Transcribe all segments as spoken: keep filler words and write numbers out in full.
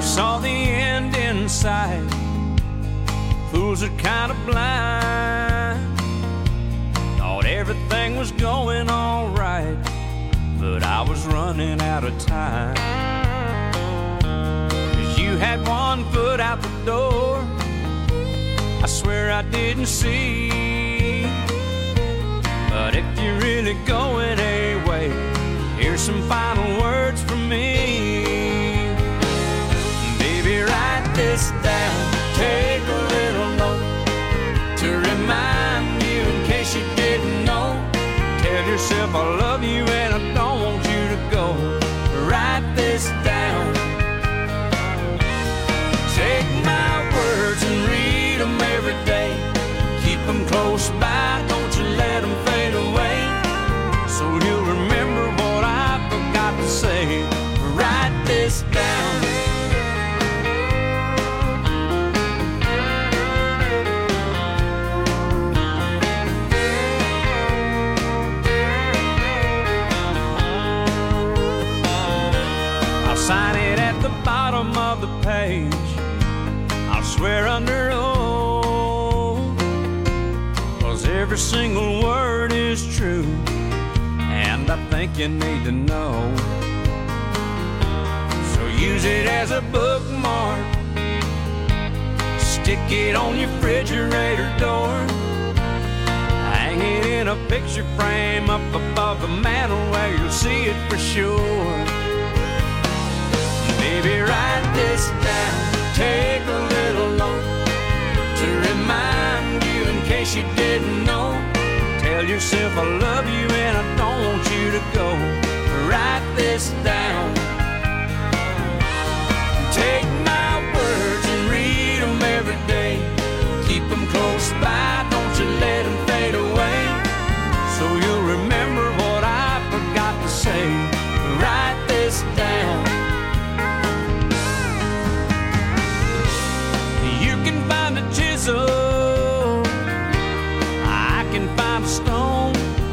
saw the end in sight. Fools are kind of blind. Thought everything was going all right, but I was running out of time. 'Cause you had one foot out the door, I swear I didn't see. But if you're really going away, here's some final words from me. Baby, write this down, take a little note to remind you in case you didn't know. Tell yourself I love you and I don't want you to go. Write this down. Take my words and read them every day. Keep them close by, don't you let them fade away. So you'll remember what I forgot to say. Write this down. I'll sign it at the bottom of the page. I'll swear under oath, 'cause every single word is true, and I think you need to know. So use it as a bookmark, stick it on your refrigerator door, hang it in a picture frame up above the mantle where you'll see it for sure. Baby, write this down, take a little note to remind you in case you didn't know. Tell yourself I love you and I don't want you to go. Write this down. Take my words and read them every day. Keep them close by, don't you let them fade away. So you'll remember what I forgot to say. Write this down. You can find a chisel, I can find a stone.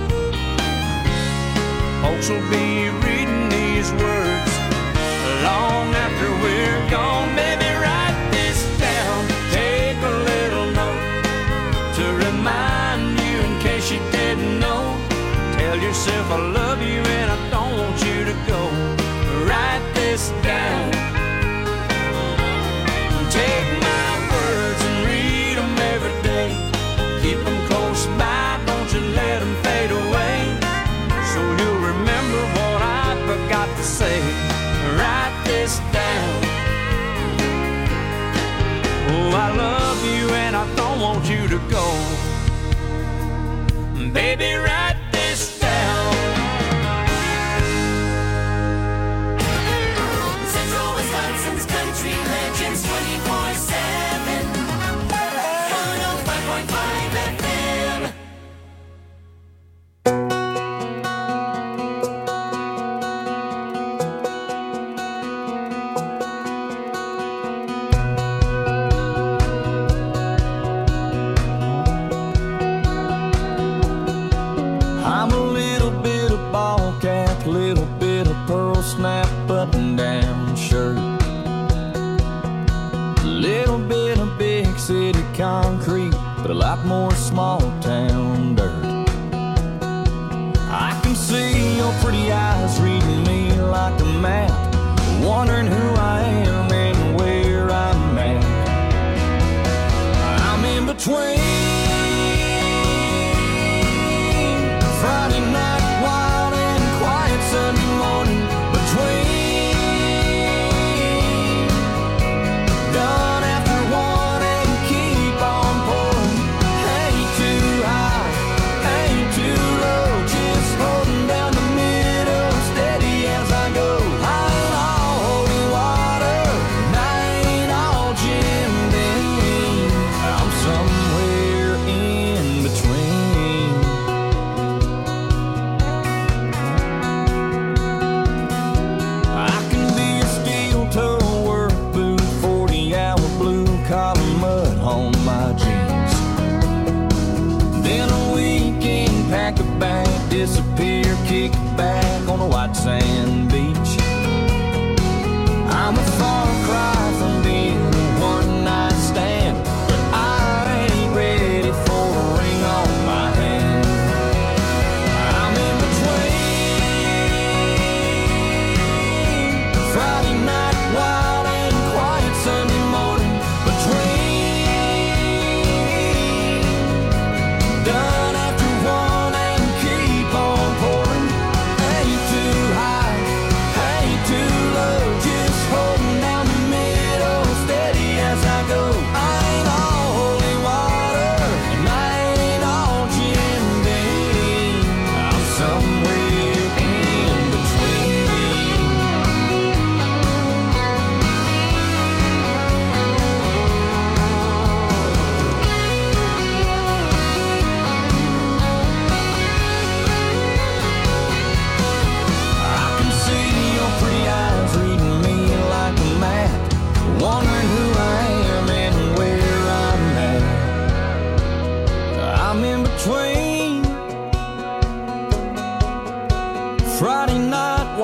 Folks will be reading these words long after we're gone. Baby, write this down, take a little note to remind you in case you didn't know. Tell yourself I love you and I don't want you to go. Write this down. Take my words and read them every day. Keep them close by, don't you let them fade away. So you'll remember what I forgot to say. Write this down. Oh, I love you and I don't want you to go. Baby, write this down. Central Wisconsin's country legends twenty-four seven. one oh five point five F M. I'm a little bit of ball cap, little bit of pearl snap button down shirt, little bit of big city concrete, but a lot more small town dirt. I can see your pretty eyes reading me like a map, wondering who I am and where I'm at. I'm in between Friday night wild and quiet Sunday morning, between done after one and keep on pouring. Ain't too high, ain't too low, just holding down the middle, steady as I go. I ain't all holy water, and I ain't all Jim Beam. I'm somewhere in between. I can be a steel toe work boot, forty hour blue collar mud on my jeans. Then a weekend pack a bag, disappear, kick back on a white sand beach. I'm a far cry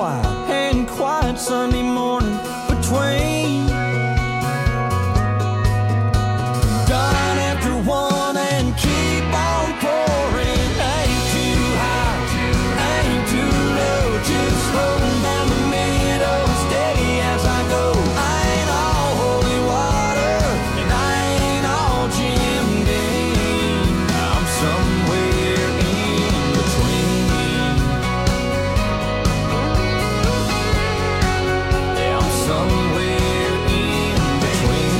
quiet and quiet Sunday morning between done after one and keep on pouring. Ain't too high, ain't too low, just rolling down the middle, steady as I go. I ain't all holy water, and I ain't all Jim Dean. I'm somewhere in between. Yeah, I'm somewhere in between.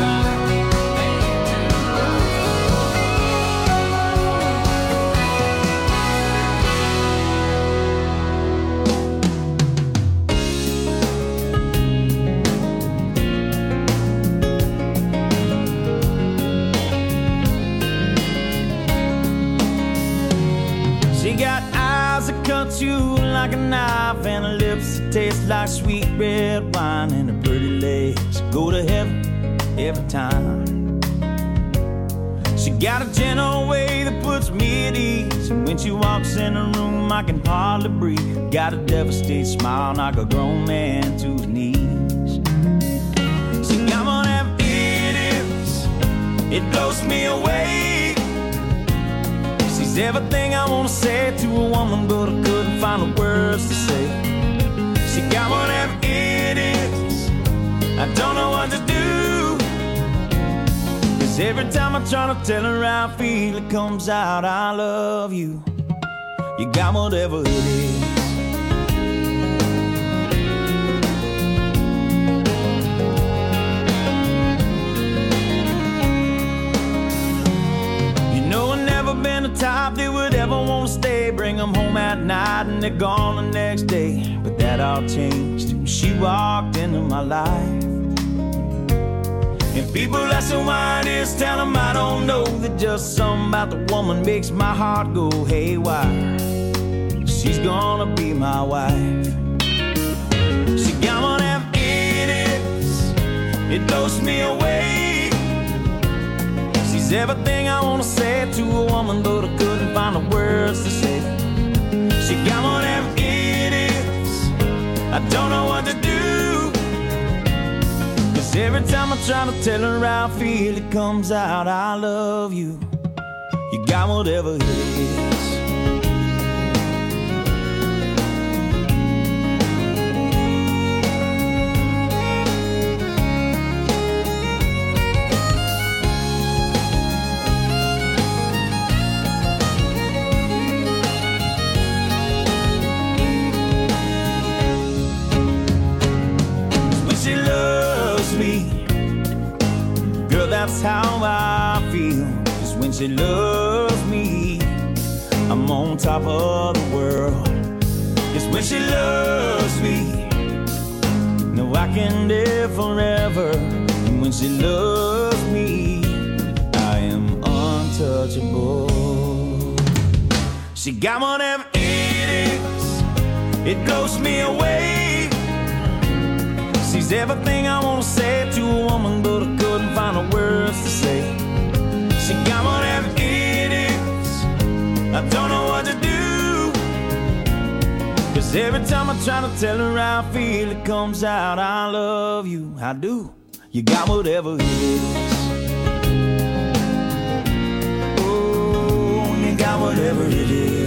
She got eyes that cut you like a knife, and her lips that taste like sweet red wine, and her pretty legs go to heaven every time. She got a gentle way that puts me at ease, and when she walks in the room I can hardly breathe. Got a devastated smile, knock a grown man to his knees. She got one of them idiots, it blows me away. She's everything I wanna say to a woman, but I couldn't find the words to say. She got one of them idiots, I don't know what to do. Cause every time I try to tell her how I feel, it comes out, I love you. You got whatever it is. Been the type that would ever want to stay, bring them home at night and they're gone the next day. But that all changed when she walked into my life. And people ask her why it is, tell them I don't know, that just something about the woman makes my heart go haywire. She's gonna be my wife. She got one of them idiots, it blows me away. She's everything I wanna say to a woman, but I couldn't find the words to say. She got one of them idiots, I don't know what to do. Cause every time I try to tell her how I feel, it comes out, I love you. You got whatever it is. That's how I feel. Cause when she loves me, I'm on top of the world. Cause when she loves me, no, I can live forever. And when she loves me, I am untouchable. She got one of them idiots, it blows me away. She's everything I wanna say to a woman, but I couldn't find the words to say. She got one of them idiots, I don't know what to do. Cause every time I try to tell her how I feel, it comes out, I love you, I do. You got whatever it is. Oh, you got whatever it is.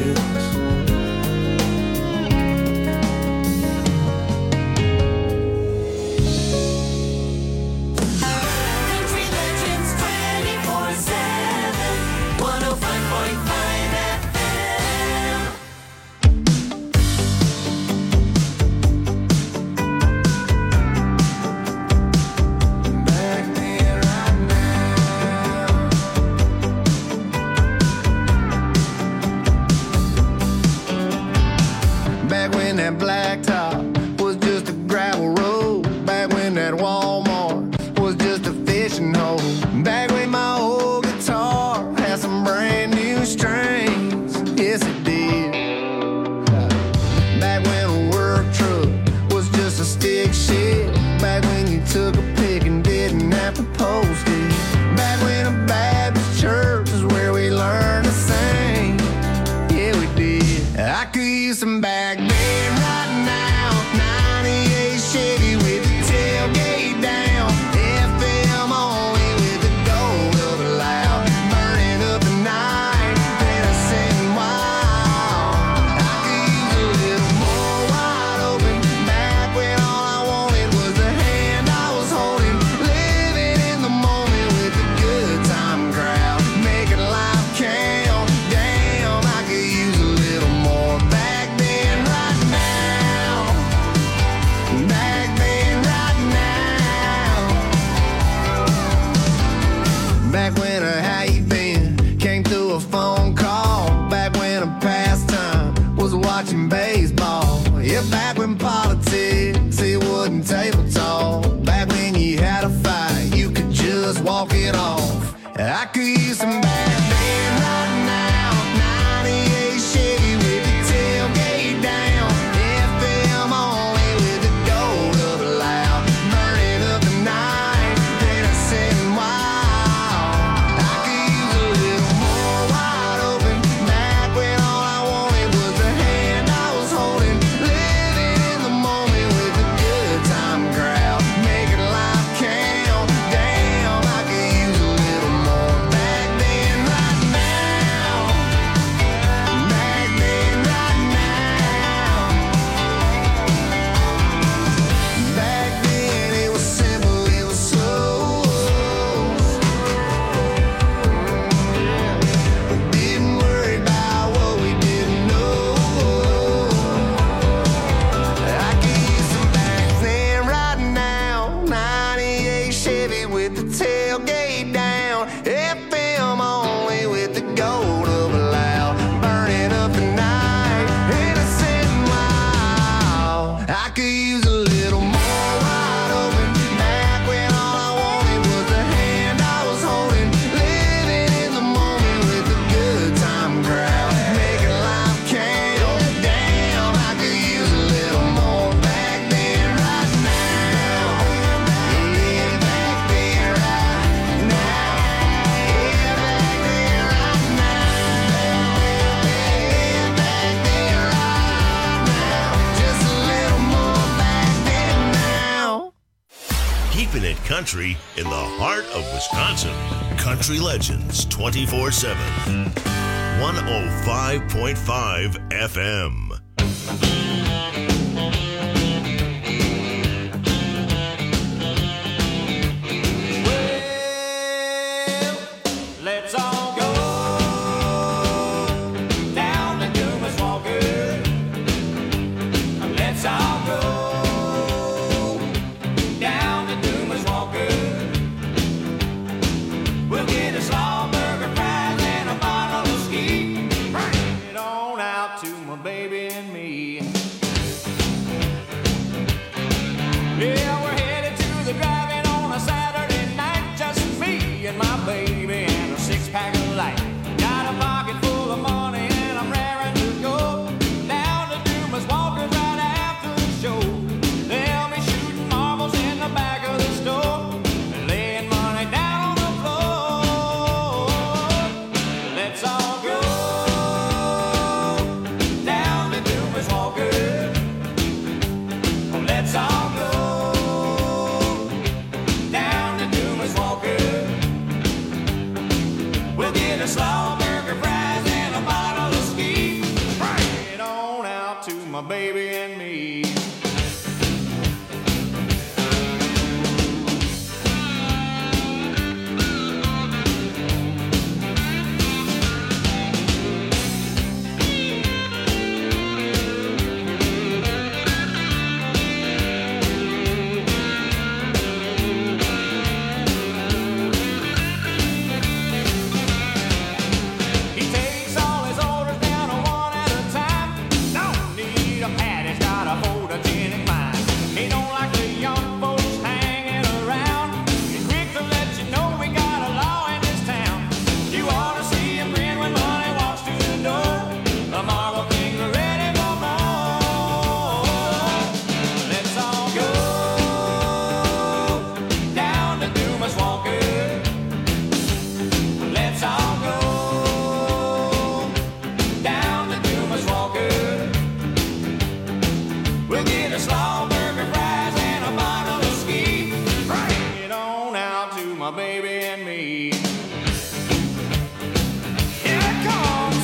Back when politics, it wasn't table talk. Back when you had a fight, you could just walk it off. I could use some back then right now. ninety-eight Chevy with the tailgate down. F M only with the gold up loud. Burning up the night, innocent and wild. I could use a little more wide open. Back when all I wanted was the hand I was holding. Living in the moment with a good time crowd. Making life count. Damn, I could use a little more back then, right now. Back then, right now. Back then it was simple, it was slow. Didn't worry about what we didn't know. I could use some back then right now. ninety-eight Chevy with the tailgate down. F M only with the gold up loud. Burning up the night, innocent and wild. I could use a little more wide open. Back when all I wanted was the hand I was holding. Living in the moment with a good time crowd. Making life count. Damn, I could use a little more back then, right now. Yeah, back then, right now. Yeah, back then, right now. Yeah, back then, right now. Just a little more back then now. Keeping it country in the heart of Wisconsin. Country Legends twenty-four seven. one oh five point five F M. Well, let's all go down to Dumas Walker. Let's all go down to Dumas Walker. We'll get a slaw burger, fries, and a bottle of ski. Bring it on out to my baby and me. Yeah, we're headed to the drive-in on a Saturday night. Just me and my baby and a six-pack of light. Got a pocket full of money and I'm raring to go down to Dumas Walker's right after the show. They'll be shooting marbles in the back of the store and laying money down on the floor. Let's all go down to Dumas Walker. Let's all go down to Dumas Walker. We'll get a slaw burger, fries, and a bottle of ski. Bring it on out to my baby and me. He takes all his orders down one at a time. Don't need a pad, he's got a photogenic mind. He don't like the young folks hanging around. He's quick to let you know we got a law in this town. You ought to see him grin when money walks through the door. The Marble Kings are ready for more. Let's all go down to Dumas Walker. Let's all go down to Dumas Walker. We'll get a slaw burger, fries, and a bottle of ski. Bring it on out to my baby and me. Here it comes.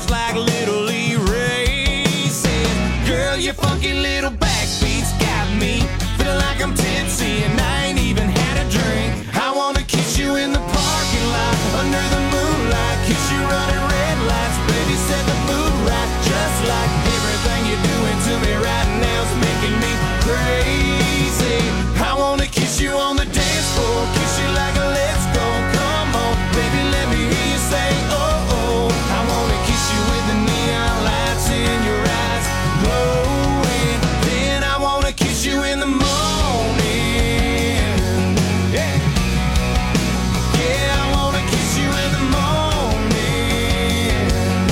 hollers like Little Lee Ray. Said, girl, your funky little backbeats got me feeling like I'm tipsy and I ain't even had a drink. I wanna kiss you in the parking lot under the moonlight, kiss you running red lights, baby, set the mood right. Just like everything you're doing to me right now is making me crazy. I wanna kiss you on the dance floor, kiss you like a let's go. Come on, baby, let me hear you say oh oh. I wanna kiss you with the neon lights in your eyes glowing. Then I wanna kiss you in the morning. Yeah, yeah, I wanna kiss you in the morning.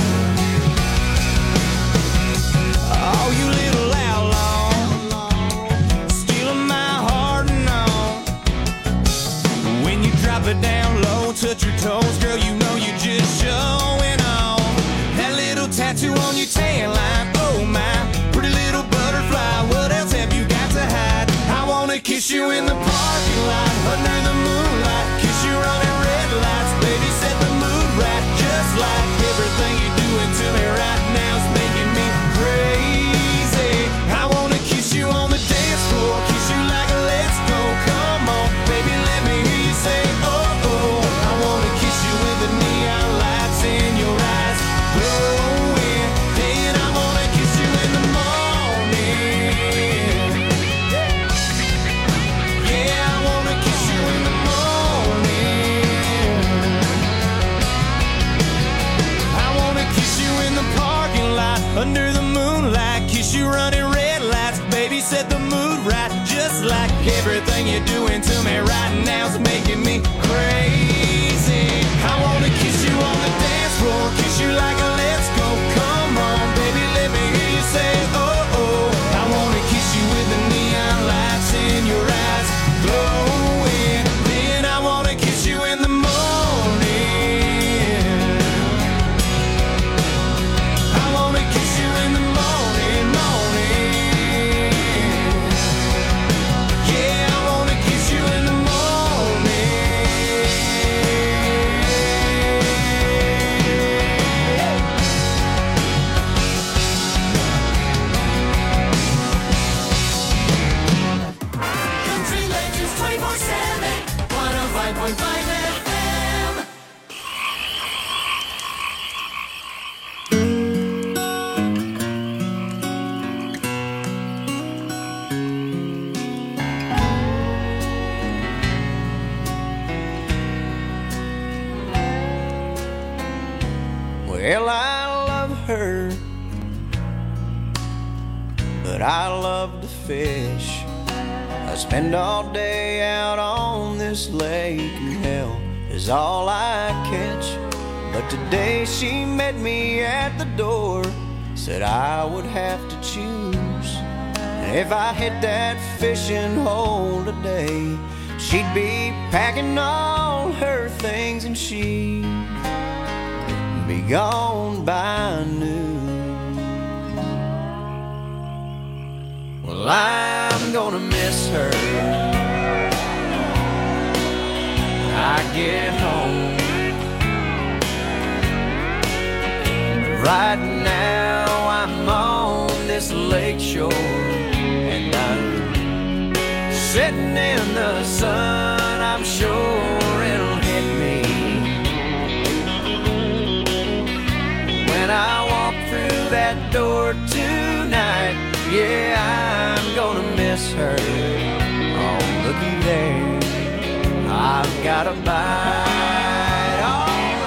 Oh, you little outlaw, stealing my heart and all. When you drop it down low, touch your toes, girl, you know you just showing off. That little tattoo on your tan line, oh my, pretty little butterfly, what else have you got to hide? I wanna kiss you in the parking lot, under the moonlight, kiss you running red lights, baby, set the mood right. Just like everything you're doing to me right now is making me crazy. I wanna kiss you on the dance floor, kiss you like a let's go. Come on, baby, let me hear you say oh oh. I wanna kiss you with the neon lights in your eyes glowing. Then I wanna kiss you in the morning. Yeah, I wanna kiss you in the morning. I wanna kiss you in the parking lot under the moonlight, kiss you running red lights, baby, set the mood right. Just like everything you're doing to me right now is making me crazy. I wanna kiss you on the dance floor, kiss you like a let's go. Come on, baby, let me hear you say oh oh. I wanna kiss you with the neon lights in your eyes glowing. Then I wanna kiss you in the morning. I wanna kiss you in the morning, morning. Yeah, I wanna kiss you in the morning. Country Legends twenty-four seven, one oh five point five F M. Well, I love her, but I love to fish. I spend all day out on this lake, and hell is all I catch. But today she met me at the door, said I would have to choose. And if I hit that fishing hole today, she'd be packing all her things and she'd be gone by noon. Well, I'm gonna miss her when I get home. Right now I'm on this lake shore, and I'm sitting in the sun. I'm sure it'll hit me when I walk through that door tonight. Yeah, I'm gonna miss her. Oh, looky there, I've got a bite. All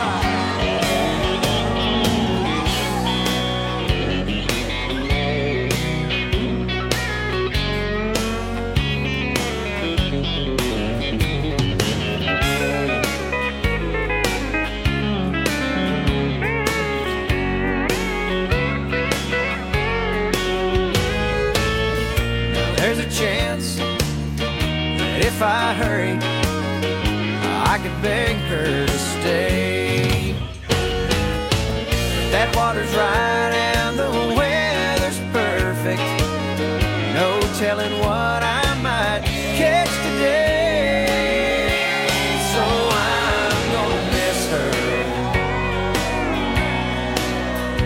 there's a chance that if I hurry, I could beg her to stay. But that water's right and the weather's perfect. No telling what I might catch today. So I'm gonna miss her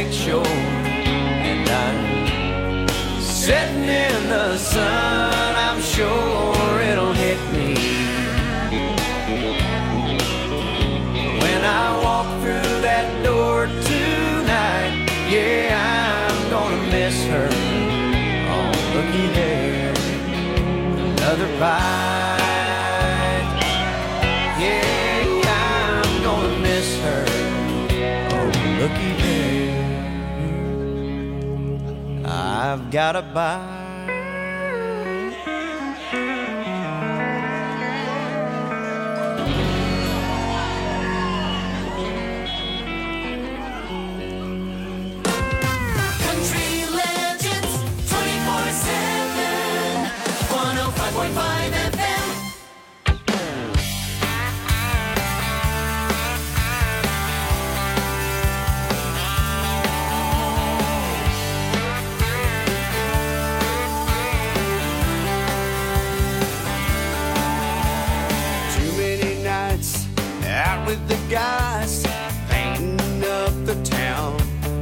lakeshore, and I'm sitting in the sun. I'm sure it'll hit me when I walk through that door tonight. Yeah, I'm gonna miss her. Oh, looky there, another bite. Yeah, I'm gonna miss her. Oh, looky there, I've got a bite. With the guys painting up the town.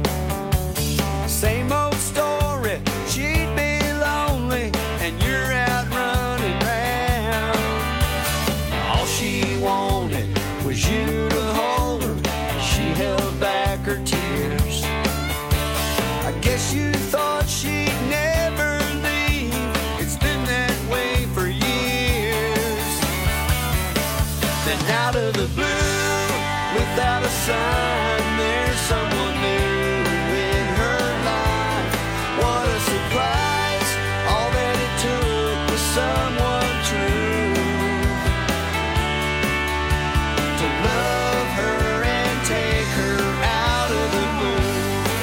Same old story, she'd be lonely and you're out running round. All she wanted was you to hold her. She held back her tears. I guess you thought she'd never leave. It's been that way for years. Then out of the blue, without a sign, there's someone new in her life. What a surprise, all that it took was someone true to love her and take her out of the blue.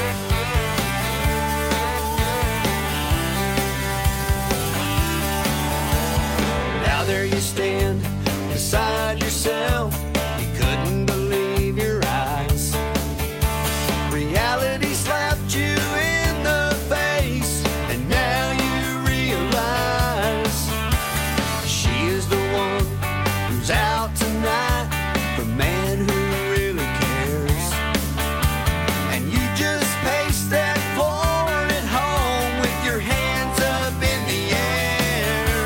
Now there you stand beside yourself. You couldn't believe your eyes. Reality slapped you in the face, and now you realize she is the one who's out tonight, the man who really cares. And you just pace that floor at home with your hands up in the air.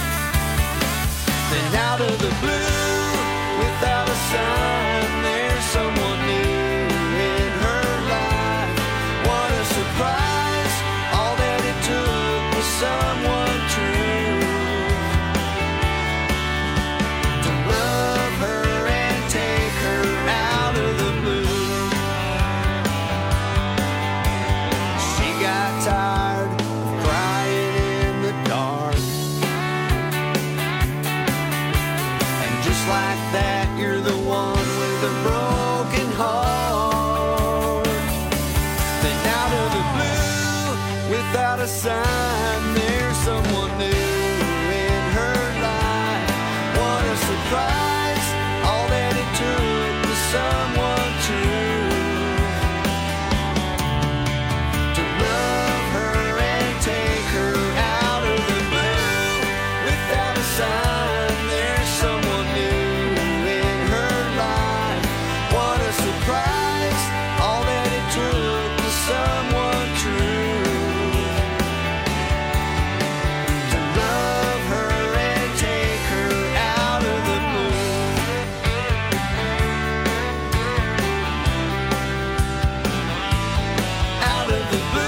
Then out of the blue, without a sign, there's someone new in her life. What a surprise, all that it took was someone true to love her and take her out of the blue. She got tired of crying in the dark, and just like that, you're the one with a broken heart. Then out of the blue, without a sign, there's someone new in her life. What a surprise, all that it took was someone true to love her and take her out of the blue. Without a sign, there's someone new in her life. What a surprise, all that it took was someone true to love her and take her out of the blue. Out of the blue.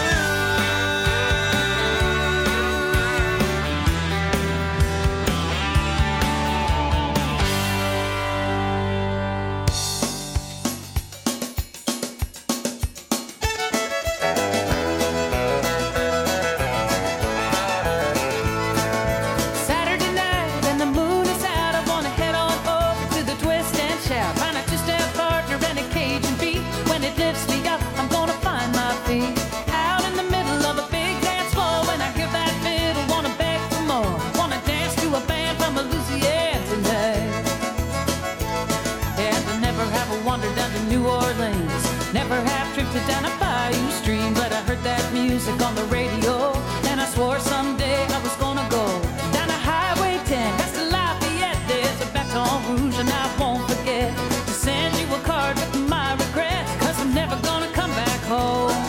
Saturday night and the moon is out. I wanna head on over to the twist and shout. Find a two-step partner and a Cajun beat. When it lifts me up, I'm gonna find my feet. Out in the middle of a big dance floor. When I hear that fiddle, wanna beg for more. Wanna dance to a band from Louisiana tonight. And I never have wandered down to New Orleans. Never have drifted down a bayou stream. But I heard that music on the radio, and I swore someday I was gonna go down a Highway ten, past the Lafayette. There's a Baton Rouge, and I won't forget to send you a card with my regrets, 'cause I'm never gonna come back home.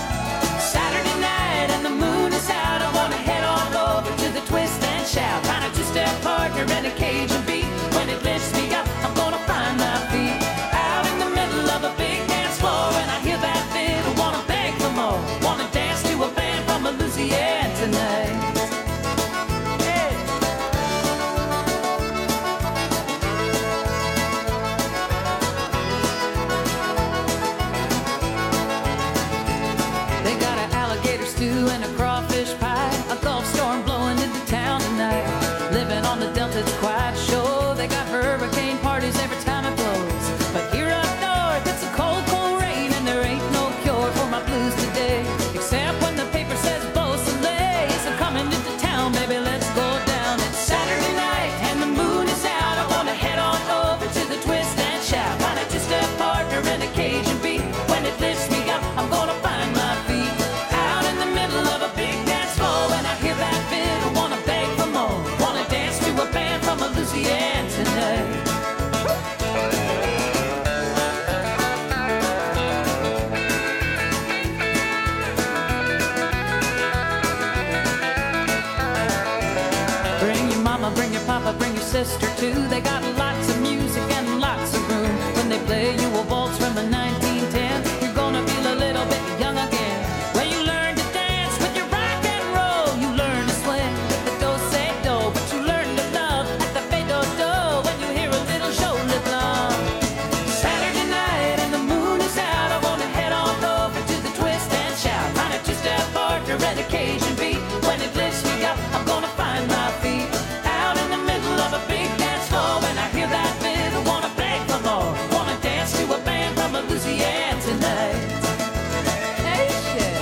sister too. They got lots of music and lots of room. When they play you a waltz from a nineteen ten, you're gonna feel a little bit young again. Where you learn to dance with your rock and roll, you learn to swing with the do-say-do, but you learn to love at the fade-do-do when you hear a little shoulder blum. Saturday night and the moon is out, I wanna head on over to the twist and shout. Find a two-step partner and a Cajun beat. When it lifts me up, I'm gonna find my feet out in the middle of a big dance floor. When I hear that fiddle, wanna beg for more, wanna dance to a band from Louisiana tonight. Hey, shit.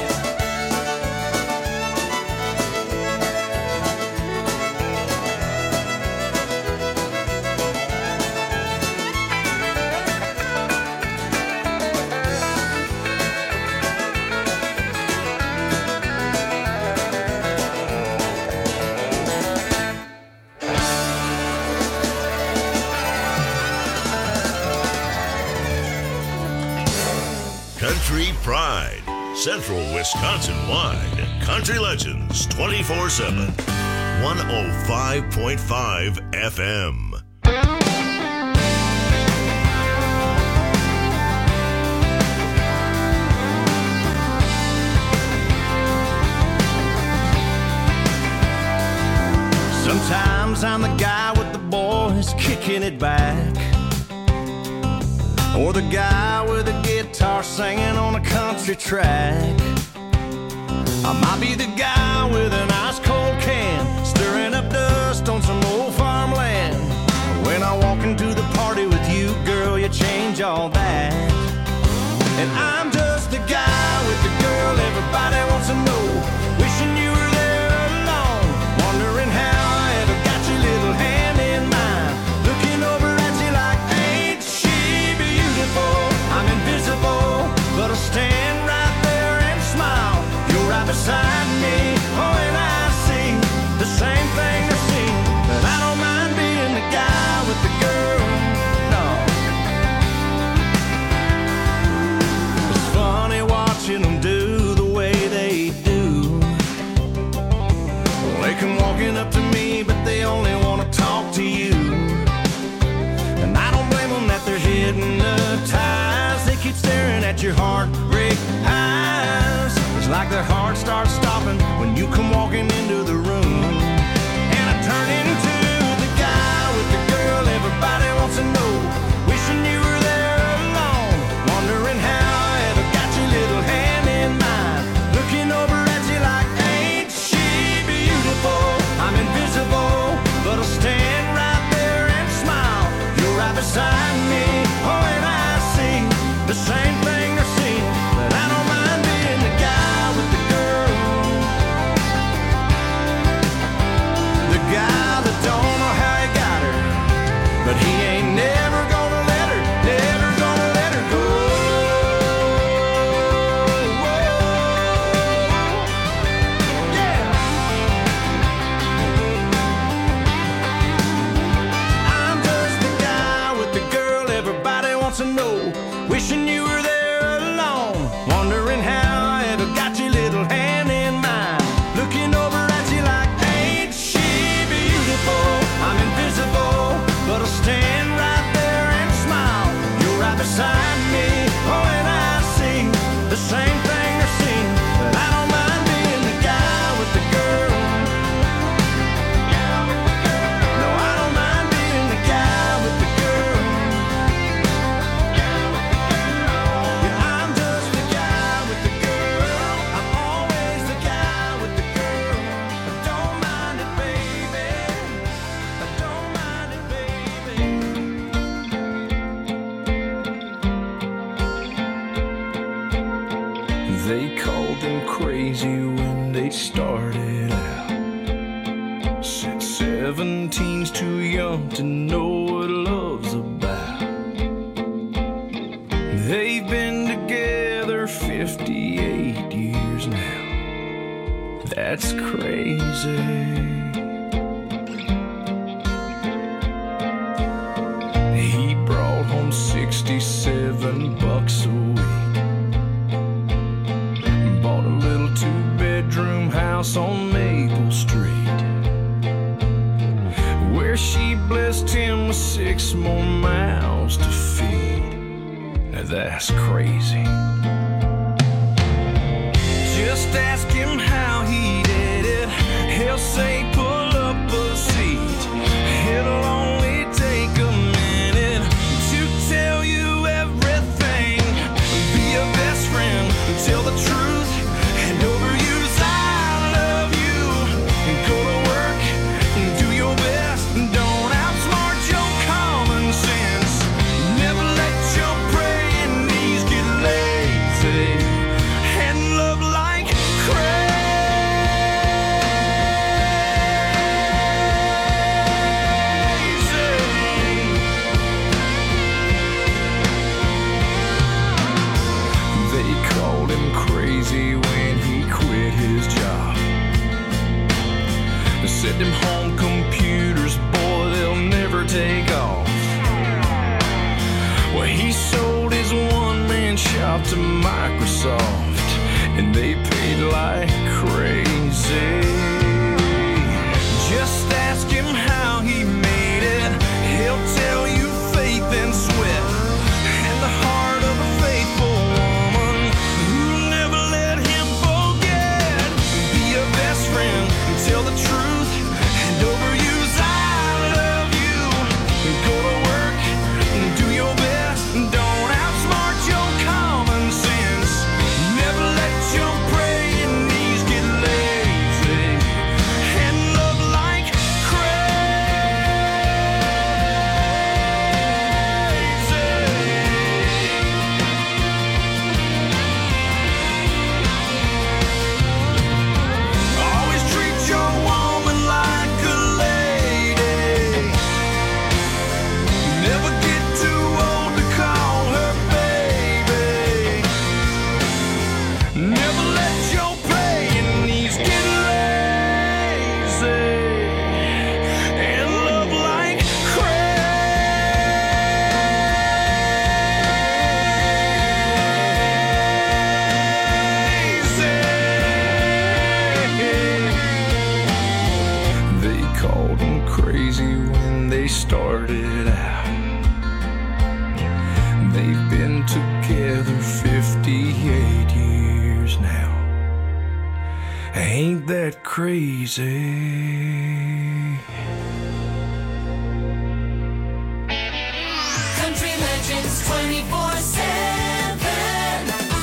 Country Pride, Central Wisconsin-wide. Country Legends twenty-four seven. one oh five point five F M. Sometimes I'm the guy with the boys kicking it back, or the guy with a guitar singing on a country track. I might be the guy with an ice cold can, stirring up dust on some old farmland. When I walk into the party with you, girl, you change all that. And I'm just the guy with the girl everybody wants to know, wishing you were there alone, wondering how I ever got your little hand in mine, looking over at you like, ain't she beautiful? I'm invisible, but I'll stand right there and smile. You're right beside me, oh, and I see the same thing they're seeing. But I don't mind being the guy with the girl, no. It's funny watching them do the way they do. They come walking up to me, but they only want to talk to you. And I don't blame them that they're hypnotized. They keep staring at your heartbreak eyes. It's like their heart starts stopping when you come walking into the room. And I turn into the guy with the girl everybody wants to know, wishing you were there alone, wondering how I ever got your little hand in mine, looking over at you like, ain't she beautiful? I'm invisible, but I'll stand right there and smile. You're right beside me, oh, and I see the same thing they're seeing. But I don't mind being the guy with the girl, the guy that don't know how he got her, but he ain't never gonna let her, never gonna let her go. Yeah. I'm just the guy with the girl everybody wants to know, wishing you were there alone, wondering how I ever got your little hand in mine, looking over at you like, ain't she beautiful? I'm invisible, but I'll stand right there and smile. You're right beside me, oh, and I see the same thing they're seeing. But I don't mind being the guy with the girl. No, I don't mind being the guy with the girl. Yeah, I'm just the guy with the girl. I'm always the guy with the girl. I don't mind it, baby. I don't mind it, baby. They called them crazy when they started out. Said seventeen's too young to know what love's about. They've been together fifty-eight years now. That's crazy. He brought home sixty-seven bucks a week, bought a little two-bedroom house on Maple Street, where she blessed six more mouths to feed. Now that's crazy. Just ask him how he did it. He'll say pull up a seat. It'll only take a minute to tell you everything. Be a best friend, tell the truth, and overuse I love you. Go to work, do your best, don't outsmart your common sense. Never let your praying knees get lazy, and love like crazy. They called him crazy when he quit his job. They said them home computers, boy, they'll never take off. Well, he sold his one-man shop to Microsoft, and they paid like crazy. Just ask him how he made it. He'll tell you faith and sweat, and the heart of a faithful woman who never let him forget. Be a best friend, tell the truth, and overuse I love you. Go to work, do your best, don't outsmart your common sense. Never let your praying knees get lazy, and love like crazy. Always treat your woman like a lady. Never get too old to call her baby. Never let your praying knees get lazy, and love like crazy. They called him crazy when they started out. They've been together fifty-eight years now. Ain't that crazy? Country Legends twenty-four seven.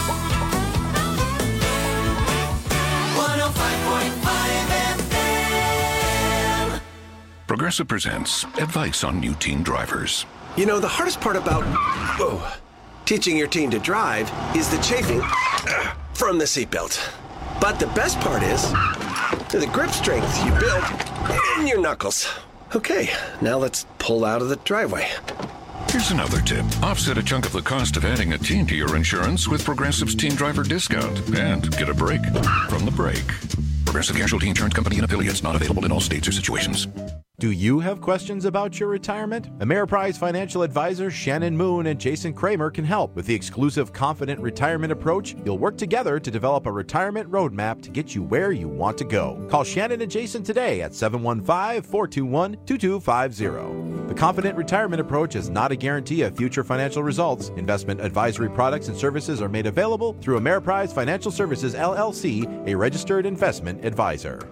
one oh five point five F M. Progressive presents advice on new teen drivers. You know, the hardest part about whoa, teaching your teen to drive is the chafing from the seatbelt. But the best part is the grip strength you build in your knuckles. Okay, now let's pull out of the driveway. Here's another tip. Offset a chunk of the cost of adding a teen to your insurance with Progressive's Teen Driver Discount and get a break from the brake. Progressive Casualty Insurance Company and affiliates, not available in all states or situations. Do you have questions about your retirement? Ameriprise financial advisors Shannon Moon and Jason Kramer can help. With the exclusive Confident Retirement Approach, you'll work together to develop a retirement roadmap to get you where you want to go. Call Shannon and Jason today at seven one five, four two one, two two five zero. The Confident Retirement Approach is not a guarantee of future financial results. Investment advisory products and services are made available through Ameriprise Financial Services, L L C, a registered investment advisor.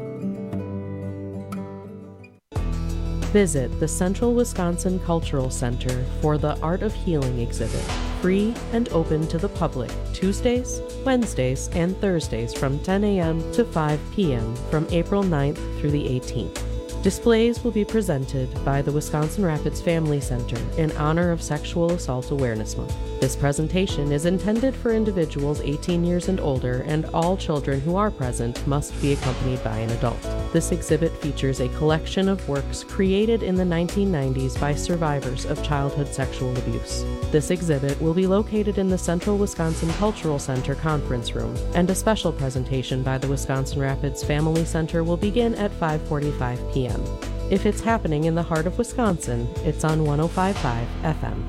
Visit the Central Wisconsin Cultural Center for the Art of Healing exhibit, free and open to the public Tuesdays, Wednesdays, and Thursdays from ten a.m. to five p.m. from April ninth through the eighteenth. Displays will be presented by the Wisconsin Rapids Family Center in honor of Sexual Assault Awareness Month. This presentation is intended for individuals eighteen years and older, and all children who are present must be accompanied by an adult. This exhibit features a collection of works created in the nineteen nineties by survivors of childhood sexual abuse. This exhibit will be located in the Central Wisconsin Cultural Center conference room, and a special presentation by the Wisconsin Rapids Family Center will begin at five forty-five p.m. If it's happening in the heart of Wisconsin, it's on one oh five point five F M.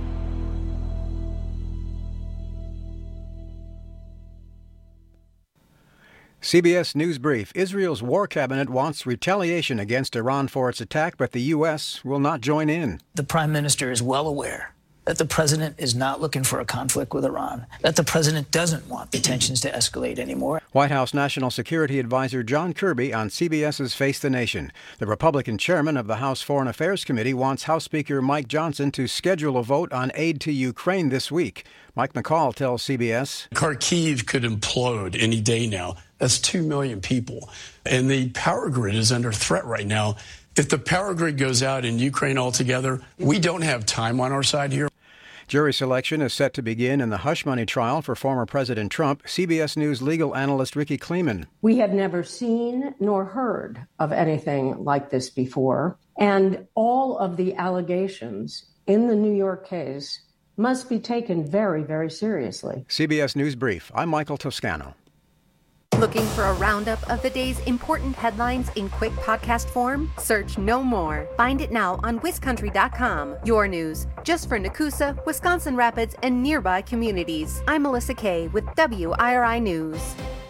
C B S News Brief. Israel's war cabinet wants retaliation against Iran for its attack, but the U S will not join in. The Prime Minister is well aware that the president is not looking for a conflict with Iran, that the president doesn't want the tensions to escalate anymore. White House National Security Advisor John Kirby on CBS's Face the Nation. The Republican chairman of the House Foreign Affairs Committee wants House Speaker Mike Johnson to schedule a vote on aid to Ukraine this week. Mike McCall tells C B S. Kharkiv could implode any day now. That's two million people. And the power grid is under threat right now. If the power grid goes out in Ukraine altogether, we don't have time on our side here. Jury selection is set to begin in the hush money trial for former President Trump. C B S News legal analyst Ricky Kleeman. We have never seen nor heard of anything like this before, and all of the allegations in the New York case must be taken very, very seriously. C B S News Brief. I'm Michael Toscano. Looking for a roundup of the day's important headlines in quick podcast form? Search No More. Find it now on Wiz Country dot com. Your news, just for Nakusa, Wisconsin Rapids, and nearby communities. I'm Melissa Kay with W I R I News.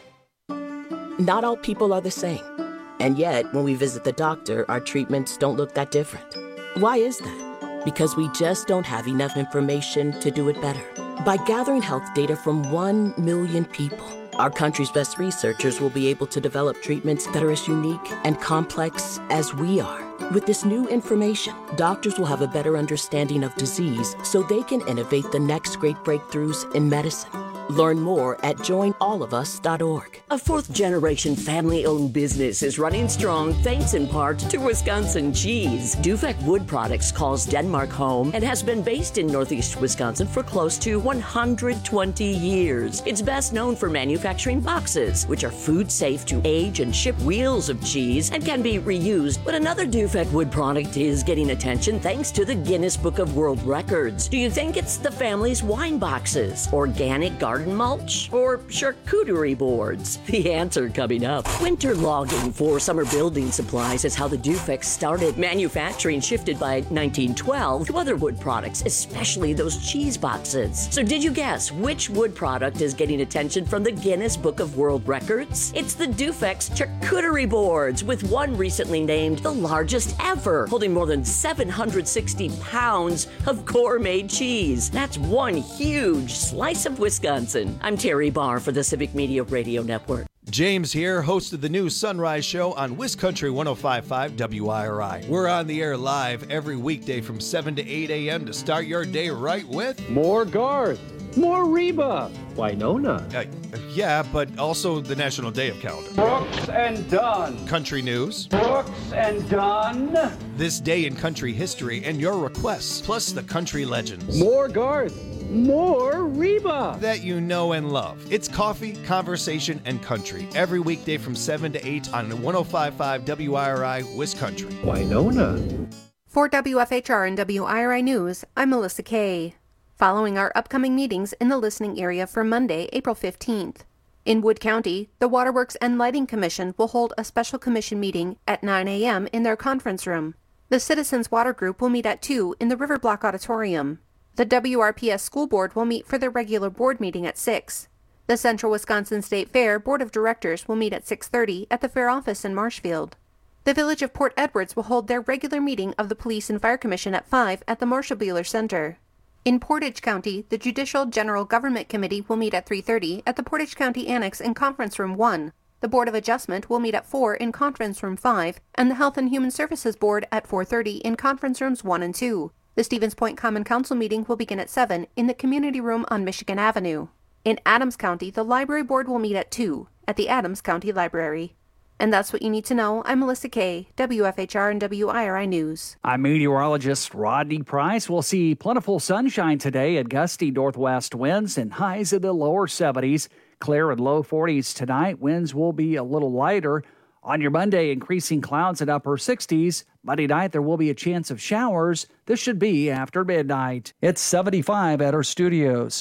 Not all people are the same. And yet, when we visit the doctor, our treatments don't look that different. Why is that? Because we just don't have enough information to do it better. By gathering health data from one million people, our country's best researchers will be able to develop treatments that are as unique and complex as we are. With this new information, doctors will have a better understanding of disease so they can innovate the next great breakthroughs in medicine. Learn more at join all of us dot org. A fourth-generation family-owned business is running strong thanks in part to Wisconsin cheese. Dufek Wood Products calls Denmark home and has been based in northeast Wisconsin for close to one hundred twenty years. It's best known for manufacturing boxes, which are food safe to age and ship wheels of cheese and can be reused. But another Dufek Wood product is getting attention thanks to the Guinness Book of World Records. Do you think it's the family's wine boxes, organic garden mulch, or charcuterie boards? The answer coming up. Winter logging for summer building supplies is how the Dufek started. Manufacturing shifted by nineteen twelve to other wood products, especially those cheese boxes. So did you guess which wood product is getting attention from the Guinness Book of World Records? It's the Dufek's charcuterie boards, with one recently named the largest ever, holding more than seven hundred sixty pounds of gourmet cheese. That's one huge slice of Wisconsin. I'm Terry Barr for the Civic Media Radio Network. James here, host of the new Sunrise Show on Wiz Country one oh five point five W I R I. We're on the air live every weekday from seven to eight a.m. to start your day right with more Garth, more Reba, Winona. Uh, yeah, but also the National Day of Calendar. Brooks and Dunn. Country news. Brooks and Dunn. This day in country history and your requests, plus the country legends. More Garth. More Reba that you know and love. It's coffee, conversation, and country every weekday from seven to eight on one oh five point five W I R I Wiz Country. Winona. For W F H R and W I R I News, I'm Melissa Kay. Following our upcoming meetings in the listening area for Monday, April fifteenth. In Wood County, the Waterworks and Lighting Commission will hold a special commission meeting at nine a.m. in their conference room. The Citizens Water Group will meet at two in the River Block Auditorium. The W R P S School Board will meet for their regular board meeting at six. The Central Wisconsin State Fair Board of Directors will meet at six thirty at the Fair Office in Marshfield. The Village of Port Edwards will hold their regular meeting of the Police and Fire Commission at five at the Marshall Buehler Center. In Portage County, the Judicial General Government Committee will meet at three thirty at the Portage County Annex in Conference Room one. The Board of Adjustment will meet at four in Conference Room five, and the Health and Human Services Board at four thirty in Conference Rooms one and two. The Stevens Point Common Council meeting will begin at seven in the Community Room on Michigan Avenue. In Adams County, the Library Board will meet at two at the Adams County Library. And that's what you need to know. I'm Melissa Kay, W F H R and W I R I News. I'm meteorologist Rodney Price. We'll see plentiful sunshine today and gusty northwest winds and highs in the lower seventies. Clear and low forties tonight. Winds will be a little lighter. On your Monday, increasing clouds at upper sixties. Monday night, there will be a chance of showers. This should be after midnight. It's seventy-five at our studios.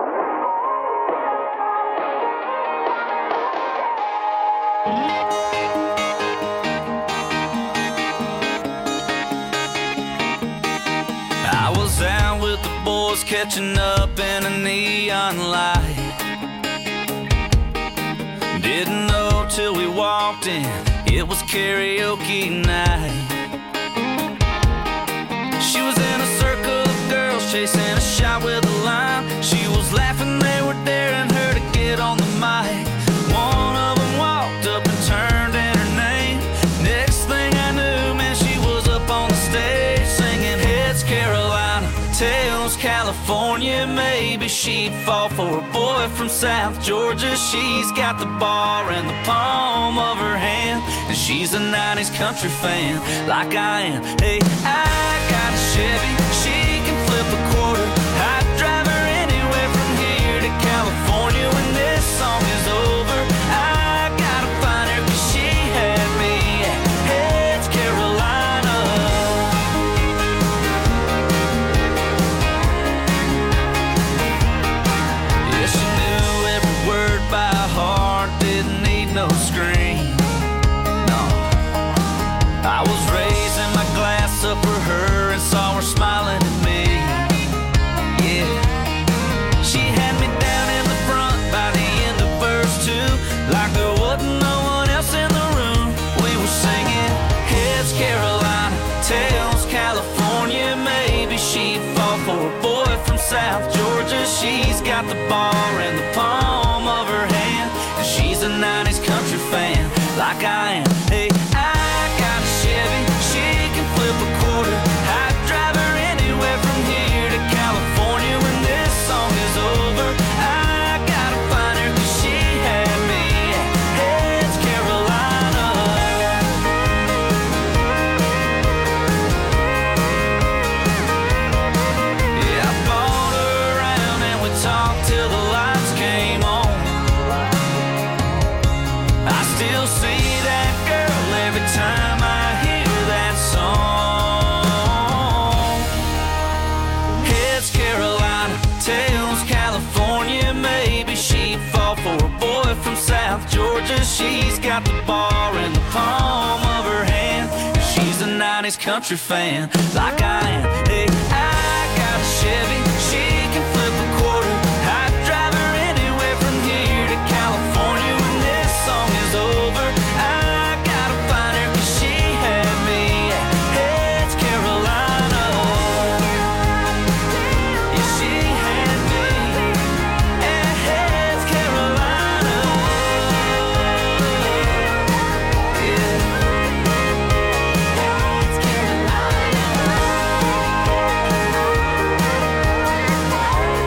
I was out with the boys catching up in a neon light. Didn't know till we walked in. It was karaoke night. She was in a circle of girls chasing a shot with a line. She was laughing, they were daring her to get on the mic. One of them walked up and turned in her name. Next thing I knew, man, she was up on the stage singing Heads Carolina, Tails California. Maybe she'd fall for a boy from South Georgia. She's got the bar in the palm of her hand, and she's a nineties country fan like I am. Hey, I got a Chevy, she can flip a quarter. I'd drive her anywhere from here to California. When this song is over, I gotta find her, 'cause she had me at Heads Carolina. Yeah, she knew every word by heart, didn't need no screen. No, I was raising my glass up for her and saw her smiling at me. Yeah, she had me down in the front by the end of verse two, like there wasn't no one else in the room. We were singing Heads Carolina, Tails California. Maybe she'd fall for a boy from South Georgia. She's got the bar in the palm of her hand, and she's a nineties country fan like I am. Hey, I got a Chevy, she can flip a quarter. I'd drive her anywhere from here to California. When this song is over, I gotta find her, 'cause she had me at Heads Carolina. Yeah, I bought her around and we talked till the lights came on. I still see that girl every time I hear that song. Heads Carolina, Tails California. Maybe she'd fall for a boy from South Georgia. She's got the bar in the palm of her hand, and she's a nineties country fan like I am. Hey, I got a Chevy, she can flip a quarter. I'd drive her anywhere from here to California. When this song is over, I gotta find her, 'cause she had me at Heads Carolina. Yeah, she had me at Heads Carolina. Yeah. Heads Carolina.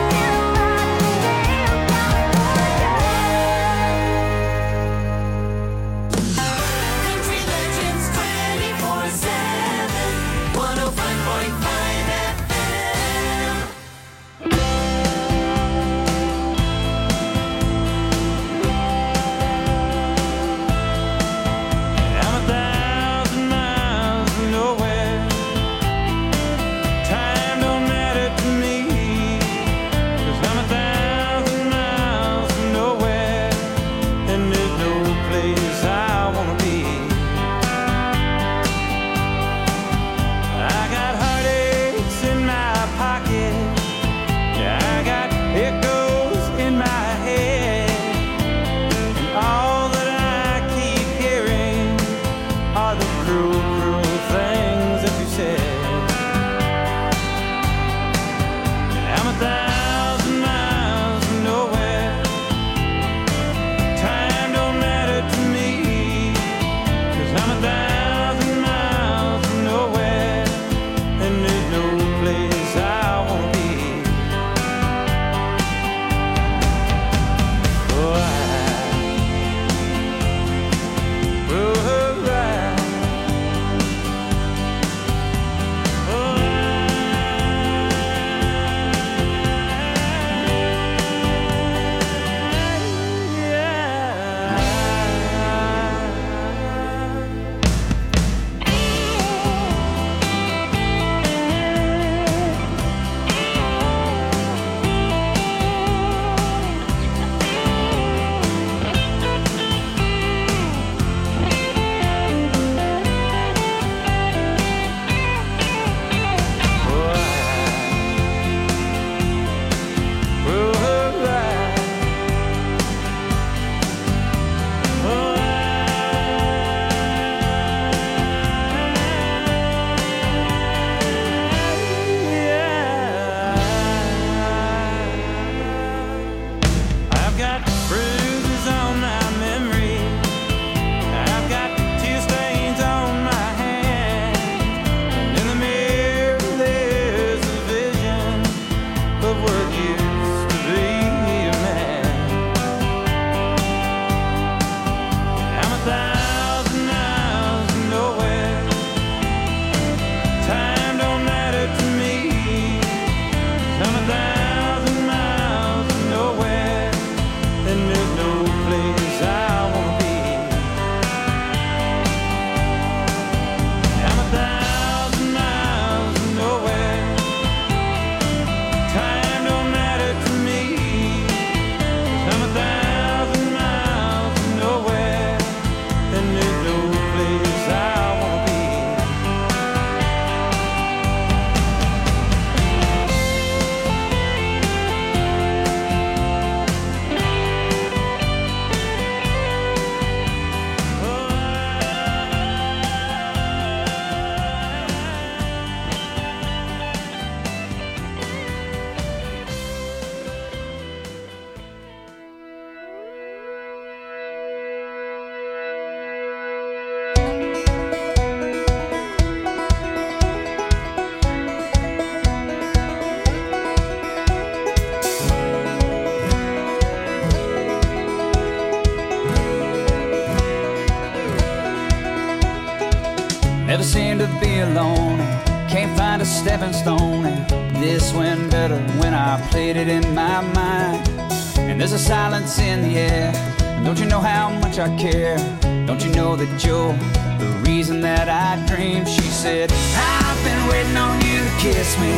seem to be alone, can't find a stepping stone. And this went better when I played it in my mind. And there's a silence in the air. Don't you know how much I care? Don't you know that you're the reason that I dream? She said, I've been waiting on you to kiss me,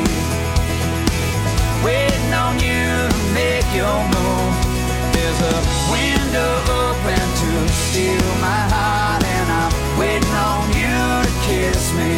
waiting on you to make your move. There's a window open to steal my heart, and I'm waiting on you to kiss me.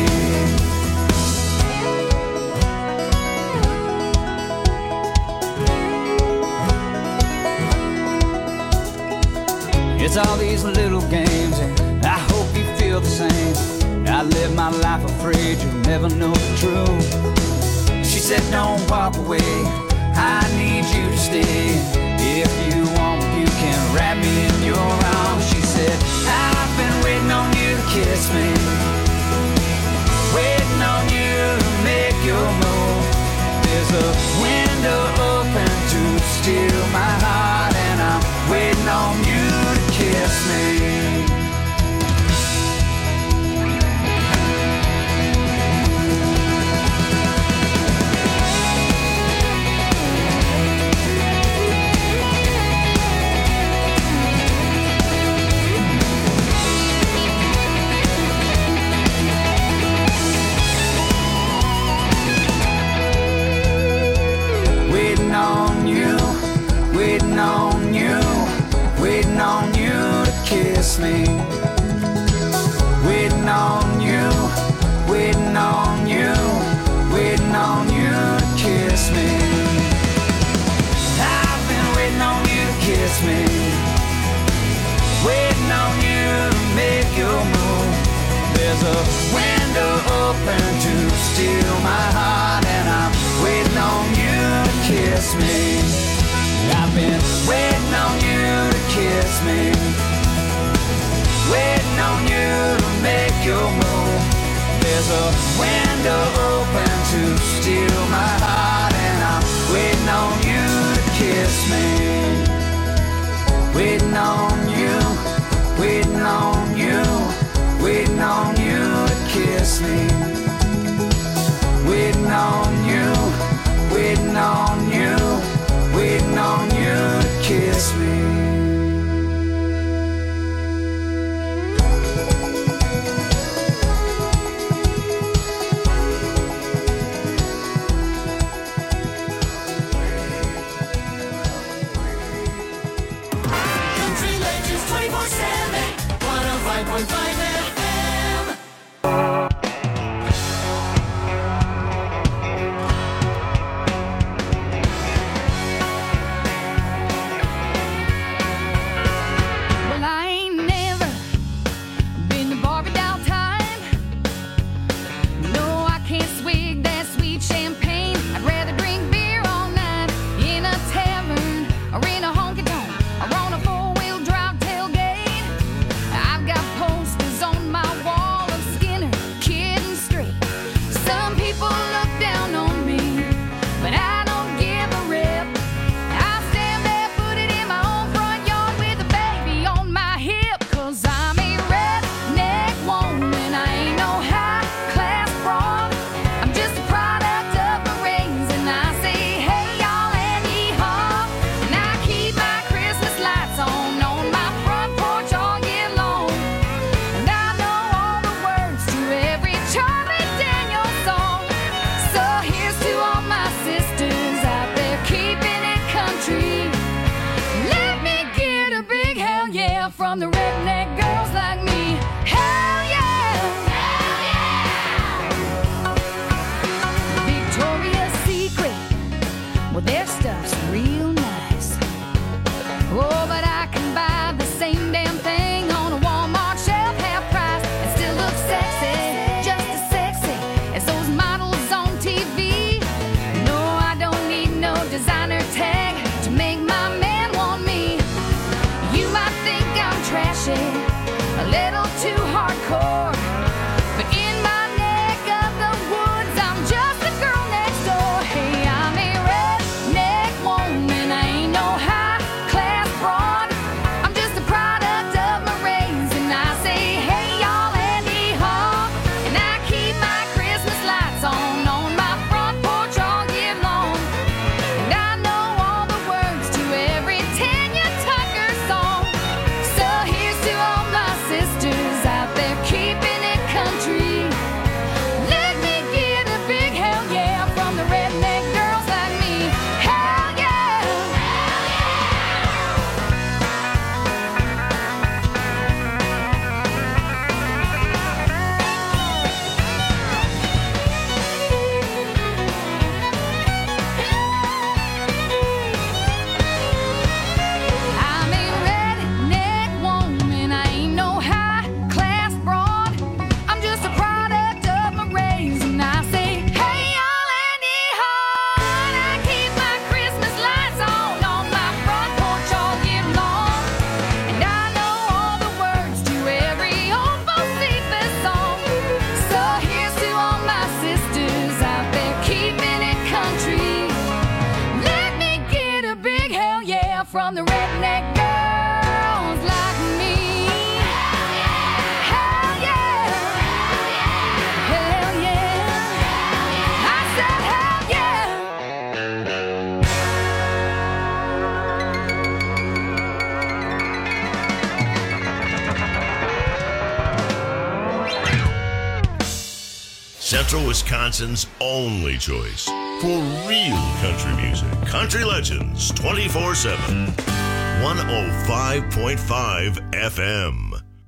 It's all these little games, and I hope you feel the same. I live my life afraid you'll never know the truth. She said, don't walk away, I need you to stay. If you want, you can wrap me in your arms. She said, I've been waiting on you to kiss me, waiting on you to make your move. There's a window open to steal my heart, and I'm waiting on you to kiss me. Waiting on you, waiting on you, waiting on you to kiss me. Waiting on you, waiting on you, waiting on you to kiss me. I've been waiting on you to kiss me, waiting on you to make your move. There's a window open to steal my heart, and I'm waiting on you to kiss me. I've been waiting on you to kiss me, waiting on you to make your move. There's a window open to steal my heart, and I'm waiting on you to kiss me. Waiting on you, waiting on you, waiting on you to kiss me. Waiting on you, waiting on you, waiting on you to kiss me. Country Legends twenty-four seven, one oh five point five F M. Well, I ain't never been to Barbie doll time. No, I can't swig that sweet champagne. I'd rather drink beer all night in a tavern or in a honky tonk or on a four-wheel drive tailgate. I've got posters on my wall of Skinner, Kid and Straight. Some people look down on me, but I don't give a rip. I stand barefooted in my own front yard with a baby on my hip, 'cause I'm a redneck woman. I ain't no high-class broad. I'm just a product of my raising. I say, hey, y'all, and yee-haw. And I keep my Christmas lights on on my front porch all year long. And I know all the words to every Charlie Daniels song. So here's to all my sisters out there keeping it country. Let me get a big hell yeah from the redneck girls like me. Hell yeah! Hell yeah! Victoria's Secret, well, their stuff's real nice. Oh, but I can buy the same damn thing on a Walmart shelf, half price, and still look sexy, just as sexy as those models on T V. No, I don't need no designer tag to make my man want me. You might think I'm trashy, a little too hardcore, but in my neck of the woods, I'm just the girl next door. Hey, I'm a redneck woman. I ain't no high-class broad. I'm just a product of my raising. I say, hey, y'all, and yee-haw. And I Central Wisconsin's only choice for real country music. Country Legends twenty-four seven. one oh five point five F M.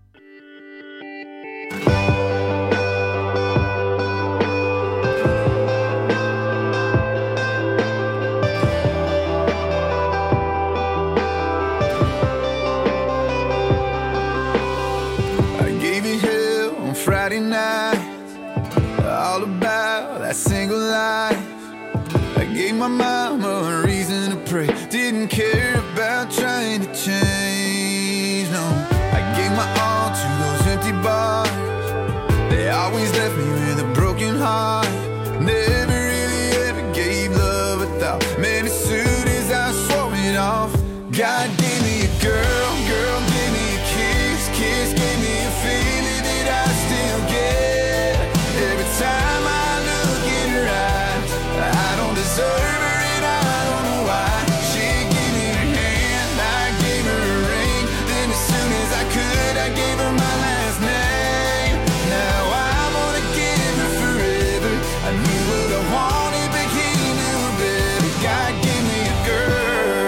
I gave you hell on Friday night, all about that single life. I gave my mama a reason to pray, didn't care about trying to change, no. I gave my all to those empty bars, they always left me with a broken heart. Never really ever gave love a thought, man, as soon as I swore it off. God gave me a girl, girl gave me a kiss, kiss gave me a feeling that I still get. Every time I look in her eyes, I don't deserve her and I don't know why. She gave me her hand, I gave her a ring, then as soon as I could I gave her my last name. Now I wanna give her forever, I knew what I wanted but he knew better. God gave me a girl.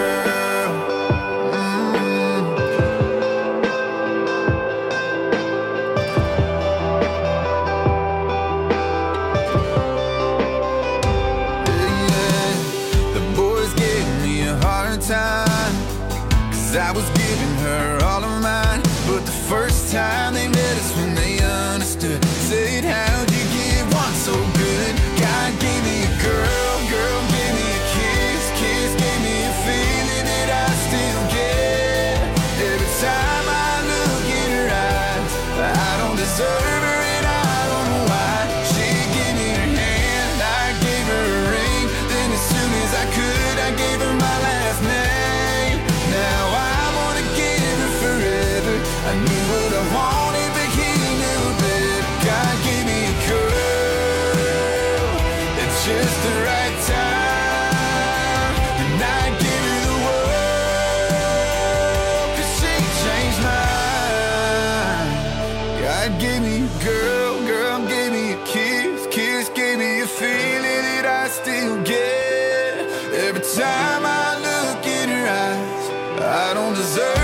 Time, cause I was giving her all of mine, but the first time they met us when they understood, said how'd you get one so good? God gave me a girl, girl gave me a kiss, kiss gave me a feeling that I still get. Every time I look in her eyes, I don't deserve her and I don't know why. She gave me her hand, I gave her a ring, then as soon as I could I gave her my last name. Now I wanna give her forever, I knew what I wanted but he knew better. God gave me a girl at just the right time, and I give her the world, cause she changed mine. God gave me a girl, girl gave me a kiss, kiss gave me a feeling that I still get. Every time I look in her eyes, I don't deserve